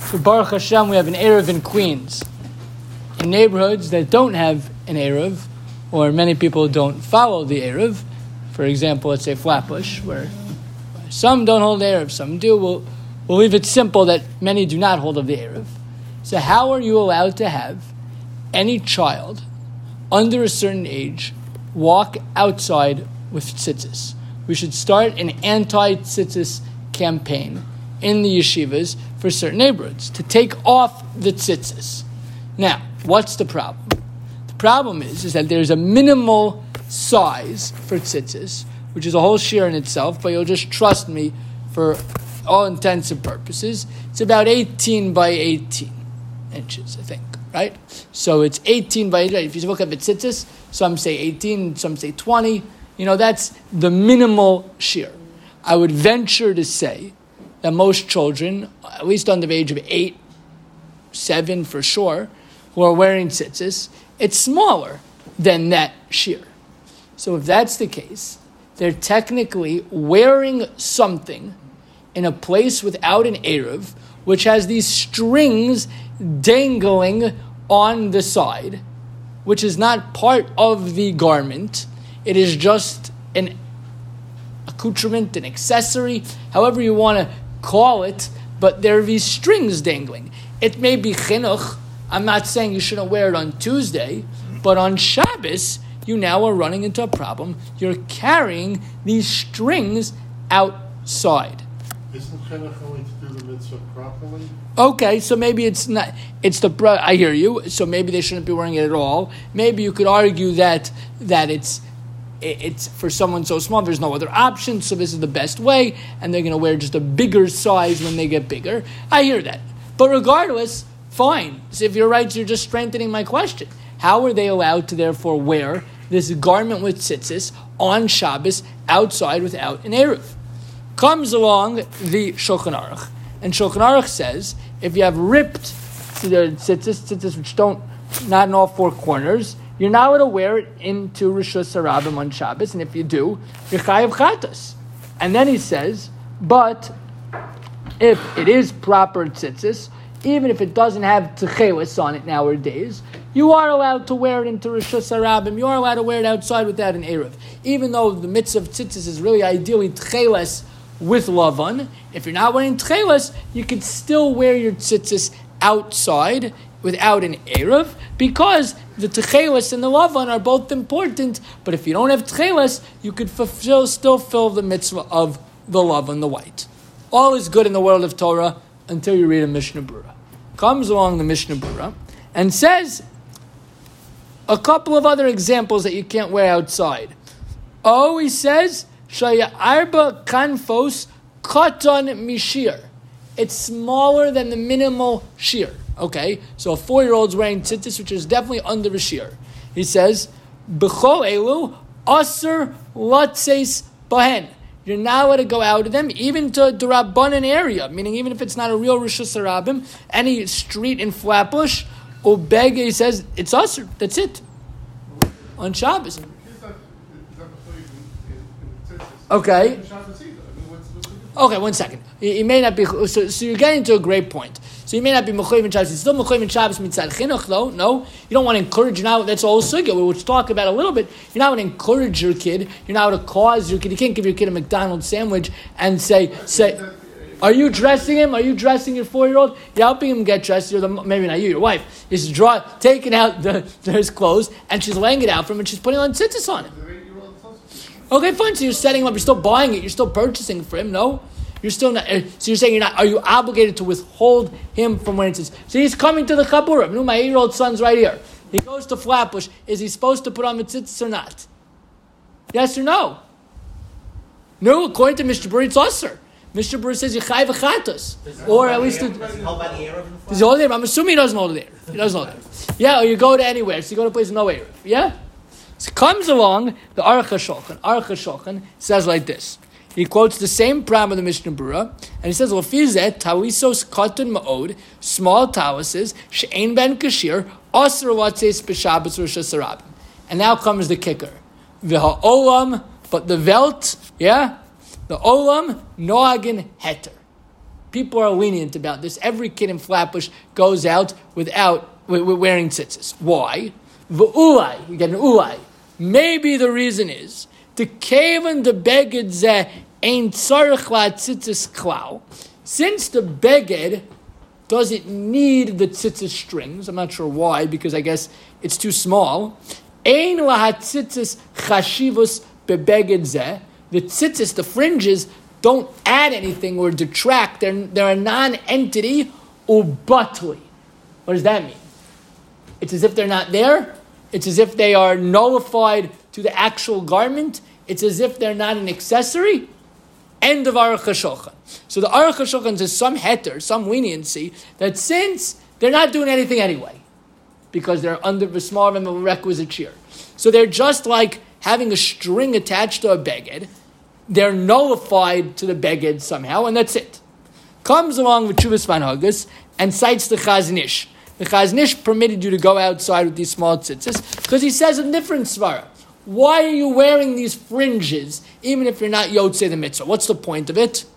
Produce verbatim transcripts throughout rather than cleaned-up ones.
So Baruch Hashem, we have an Erev in Queens. In neighborhoods that don't have an Erev, or many people don't follow the Erev, for example, let's say Flatbush, where some don't hold Erev, some do, we'll, we'll leave it simple that many do not hold of the Erev. So how are you allowed to have any child under a certain age walk outside with tzitzis? We should start an anti-tzitzis campaign in the yeshivas for certain neighborhoods to take off the tzitzis. Now, what's the problem? The problem is, is that there's a minimal size for tzitzis, which is a whole shir in itself, but you'll just trust me for all intents and purposes. It's about eighteen by eighteen inches, I think, right? So it's eighteen by eighteen. If you look at the tzitzis, some say eighteen, some say twenty. You know, that's the minimal shir. I would venture to say that most children, at least under the age of eight, seven for sure, who are wearing tzitzis, it's smaller than that shear. So if that's the case, they're technically wearing something in a place without an erev, which has these strings dangling on the side, which is not part of the garment. It is just an accoutrement, an accessory, however you want to call it, but there are these strings dangling. It may be chinuch. I'm not saying you shouldn't wear it on Tuesday, but on Shabbos, you now are running into a problem. You're carrying these strings outside. Isn't chinuch only to do the mitzvah properly? Okay, so maybe it's not, it's the, I hear you, so maybe they shouldn't be wearing it at all. Maybe you could argue that, that it's, it's for someone so small, there's no other option, so this is the best way, and they're going to wear just a bigger size when they get bigger. I hear that. But regardless, fine. So if you're right, you're just strengthening my question. How are they allowed to therefore wear this garment with tzitzis on Shabbos outside without an eruv? Comes along the Shulchan Aruch, and Shulchan Aruch says, if you have ripped tzitzis, tzitzis which don't, not in all four corners, you're not allowed to wear it into Rishus Harabim on Shabbos, and if you do, you're chayav chatas. And then he says, but if it is proper tzitzis, even if it doesn't have techelis on it nowadays, you are allowed to wear it into Rishus Harabim. You are allowed to wear it outside without an eruv. Even though the mitzvah of tzitzis is really ideally techelis with lavan, if you're not wearing techelis, you can still wear your tzitzis outside without an eruv, because the techelis and the lavan are both important, but if you don't have techelis, you could fulfill, still fill the mitzvah of the lavan, the white. All is good in the world of Torah until you read a Mishnah Berurah. Comes along the Mishnah Berurah and says a couple of other examples that you can't wear outside. Oh, he says, Shaya arba kanfos katan mishir. It's smaller than the minimal shear. Okay, so a four-year-old's wearing tzitzis, which is definitely under a shear. He says, B'chol elu aser latzeis bahen. You're not allowed to go out of them, even to the Rabbanan area, meaning even if it's not a real Rishus Harabim, any street in Flatbush, Ubege, he says, it's aser. That's it. On Shabbos. Okay. Okay, one second. He may not be, so, so you're getting to a great point. So you may not be mechuyev in Shabbos. It's still mechuyev in Shabbos mitzad chinuch, though. No, you don't want to encourage. Now that's all sugya. We'll talk about a little bit. You're not going to encourage your kid. You're not going to cause your kid. You can't give your kid a McDonald's sandwich and say, say, are you dressing him? Are you dressing your four-year-old? You're helping him get dressed. You're the, maybe not you, your wife is draw taking out the, his clothes and she's laying it out for him and she's putting on tzitzis on him. Okay, fine. So you're setting him up. You're still buying it. You're still purchasing for him. No. You're still not, so you're saying you're not, are you obligated to withhold him from wearing tzitzis? So he's coming to the Chaburim. No, my eight-year-old son's right here. He goes to Flatbush. Is he supposed to put on the tzitzis or not? Yes or no? No, according to Mister Berurah, it's usher. Mister Berurah says, Yechai v'chatos. Or at least, does he hold by the Erev? Does he hold it? I'm assuming he doesn't hold it there. He doesn't hold it. Yeah, or you go to anywhere. So you go to a place with no Erev. Yeah? So comes along the Aruch HaShulchan. Aruch HaShulchan says like this. He quotes the same pram of the Mishnah Berurah, and he says, "Lefizet tawisos katan ma'od, small tawises she'ein ben kashir aser latzeis b'Shabbos Rishus Harabim." And now comes the kicker: v'ha'olam, but the velt, yeah, the olam noagin heter. people are lenient about this. Every kid in Flatbush goes out without with, with wearing tzitzis. Why? V'ulai, we get an ulai. Maybe the reason is the kaven the beged zeh ein tzarich la tzitzis klau. Since the beged doesn't need the tzitzis strings, I'm not sure why, because I guess it's too small. Ein la tzitzis chashivus bebeged zeh. The tzitzis, the fringes, don't add anything or detract. They're, they're a non-entity, ubatli. What does that mean? It's as if they're not there. It's as if they are nullified to the actual garment. It's as if they're not an accessory. End of Aruch HaShulchan. So the Aruch HaShulchan says some heter, some leniency, that since they're not doing anything anyway, because they're under the small of a requisite shear. So they're just like having a string attached to a beged. They're nullified to the beged somehow, and that's it. Comes along with Chuvas Van Hagas and cites the Chazon Ish. The Chazon Ish permitted you to go outside with these small tzitzis because he says a different svara. Why are you wearing these fringes even if you're not Yotzei the mitzvah? What's the point of it?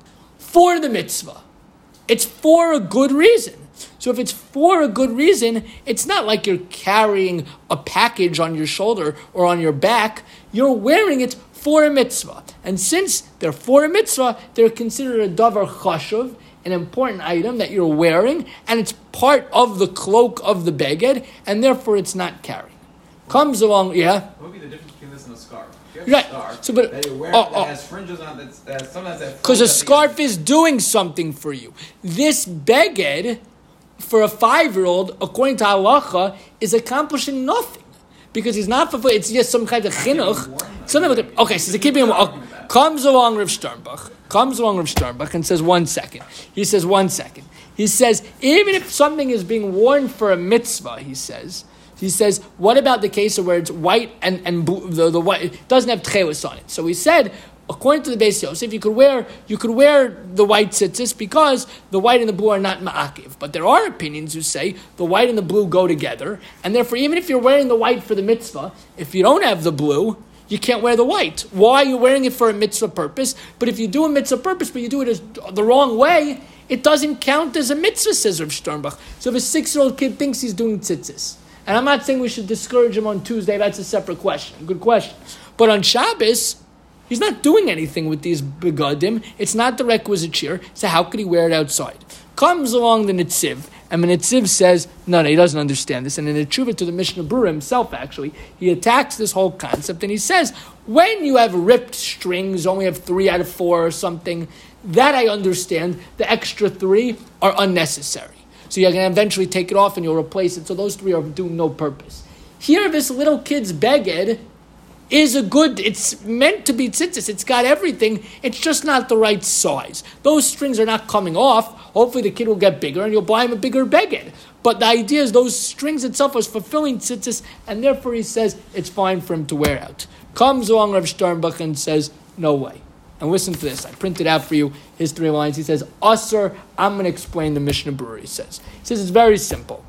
For the mitzvah. It's for a good reason. So if it's for a good reason, it's not like you're carrying a package on your shoulder or on your back. You're wearing it for a mitzvah. And since they're for a mitzvah, they're considered a davar chashuv, an important item that you're wearing, and it's part of the cloak of the beged, and therefore it's not carrying. Comes along, yeah? What would be the difference between this and a scarf? If you have Right. a scarf So, but- that you're wearing oh, oh. that has fringes on it, that has, sometimes that Because a fringe at the scarf end. is doing something for you. This beged, for a five-year-old, according to halacha, is accomplishing nothing. Because he's not fulfilling, it's just some kind of chinuch. Something with it. Okay, so the keeping him, okay, comes along Rav Sternbach, comes along Rav Sternbach and says, one second. He says, one second. He says, even if something is being worn for a mitzvah, he says, he says, what about the case where it's white and, and blue, the, the white, it doesn't have tchelis on it. So he said, according to the Beis Yosef, you could wear you could wear the white tzitzis because the white and the blue are not ma'akiv. But there are opinions who say the white and the blue go together, and therefore even if you're wearing the white for the mitzvah, if you don't have the blue, you can't wear the white. Why? You're wearing it for a mitzvah purpose, but if you do a mitzvah purpose, but you do it as, the wrong way, it doesn't count as a mitzvah, says Rav Sternbach. So if a six-year-old kid thinks he's doing tzitzis, and I'm not saying we should discourage him on Tuesday, that's a separate question, good question. But on Shabbos, he's not doing anything with these begadim. It's not the requisite shear, so how could he wear it outside? Comes along the Netziv, and the Netziv says, no, no, he doesn't understand this. And in a tshuva to the Mishnah Berurah himself, actually, he attacks this whole concept, and he says, when you have ripped strings, only have three out of four or something, that I understand, the extra three are unnecessary. So you're going to eventually take it off and you'll replace it, so those three are doing no purpose. Here, this little kid's beged is a good, it's meant to be tzitzis. It's got everything. It's just not the right size. Those strings are not coming off. Hopefully the kid will get bigger and you'll buy him a bigger beged. But the idea is those strings itself is fulfilling tzitzis, and therefore he says it's fine for him to wear out. Comes along Rav Sternbach and says, no way. And listen to this. I printed out for you his three lines. He says, Asr, I'm going to explain the Mishnah Berurah, he says. He says it's very simple.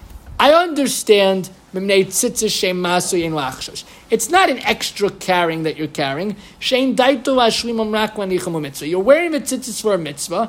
I understand it's not an extra carrying that you're carrying. You're wearing the tzitzis for a mitzvah.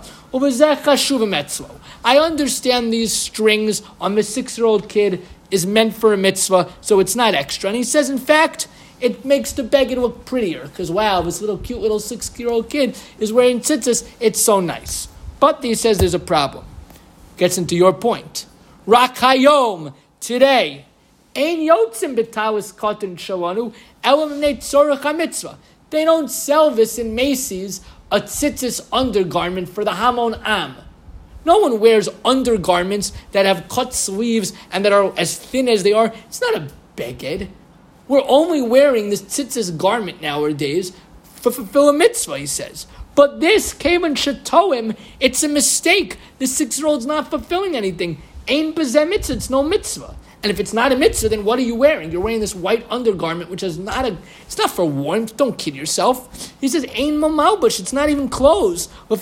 I understand these strings on the six-year-old kid is meant for a mitzvah, so it's not extra. And he says, in fact, it makes the beged look prettier, because wow, this little cute little six-year-old kid is wearing tzitzis. It's so nice. But he says there's a problem. Gets into your point. Rak hayom, today, ein yotzim betalis katan shalanu elamnei tzorach hamitzvah. They don't sell this in Macy's, a tzitzis undergarment for the Hamon Am. No one wears undergarments that have cut sleeves and that are as thin as they are. It's not a beged. We're only wearing this tzitzis garment nowadays for fulfill a mitzvah, he says. But this, Kavan Shatoim, it's a mistake. The six-year-old's not fulfilling anything. Ein b'zeh mitzvah, it's no mitzvah. And if it's not a mitzvah, then what are you wearing? You're wearing this white undergarment, which is not a, it's not for warmth. Don't kid yourself. He says, Ein mamalbush, it's not even clothes. Our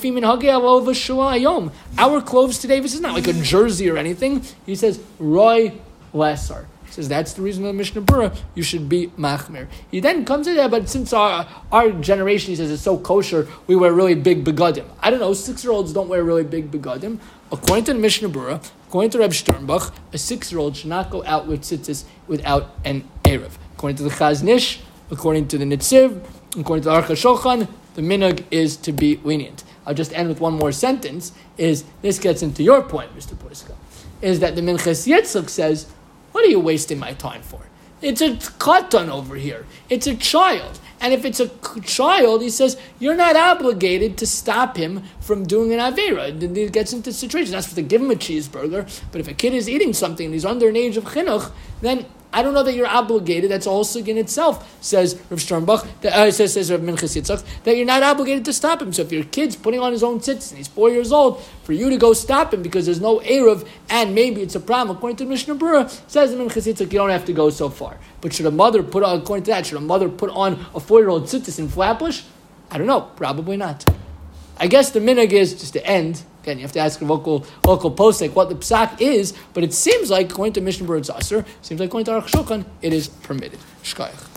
clothes today, this is not like a jersey or anything. He says, Roy Lesser. says that's the reason of the Mishnah Berurah, you should be machmir. He then comes in there, but since our our generation, he says, is so kosher, we wear really big begadim. I don't know, six-year-olds don't wear really big begadim. According to the Mishnah Berurah, according to Reb Sternbach, a six-year-old should not go out with tzitzis without an erev. According to the Chaznish, according to the Nitziv, according to the Aruch HaShulchan, the minhag is to be lenient. I'll just end with one more sentence, is this gets into your point, Mister Poiska, is that the Minchas Yitzchak says, what are you wasting my time for? It's a katan over here. It's a child. And if it's a child, he says, you're not obligated to stop him from doing an Avera. Then he gets into situations. That's to give him a cheeseburger. But if a kid is eating something and he's under an age of chinuch, then I don't know that you're obligated. That's also in itself, says Rav Sternbach, that, uh, says, says Rav Minchas Yitzchak, that you're not obligated to stop him. So if your kid's putting on his own tzitzis and he's four years old, for you to go stop him because there's no Erev and maybe it's a problem, according to Mishnah Berurah, says the Minchas Yitzchak, you don't have to go so far. But should a mother put on, according to that, should a mother put on a four-year-old tzitzis in Flatbush? I don't know. Probably not. I guess the minhag is, just to end, again, you have to ask a local local posek what the psak is, but it seems like, according to Mishnah Berurah, it's aser. Seems like, according to Aruch HaShulchan, it is permitted. Shkayach.